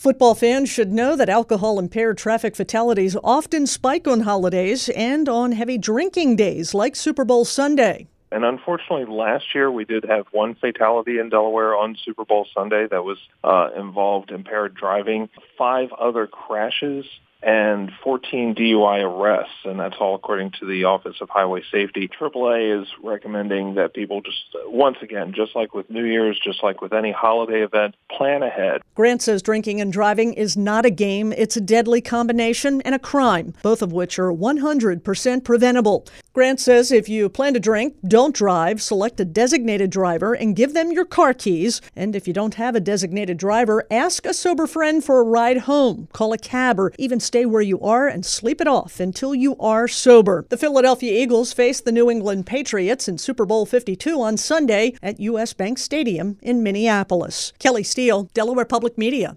Football fans should know that alcohol-impaired traffic fatalities often spike on holidays and on heavy drinking days like Super Bowl Sunday. And unfortunately, last year we did have one fatality in Delaware on Super Bowl Sunday that was involved impaired driving, 5 other crashes, and 14 DUI arrests, and that's all according to the Office of Highway Safety. AAA is recommending that people just, once again, just like with New Year's, just like with any holiday event, plan ahead. Grant says drinking and driving is not a game. It's a deadly combination and a crime, both of which are 100% preventable. Grant says if you plan to drink, don't drive, select a designated driver and give them your car keys. And if you don't have a designated driver, ask a sober friend for a ride home, call a cab, or even stay where you are and sleep it off until you are sober. The Philadelphia Eagles face the New England Patriots in Super Bowl 52 on Sunday at U.S. Bank Stadium in Minneapolis. Kelly Steele, Delaware Public Media.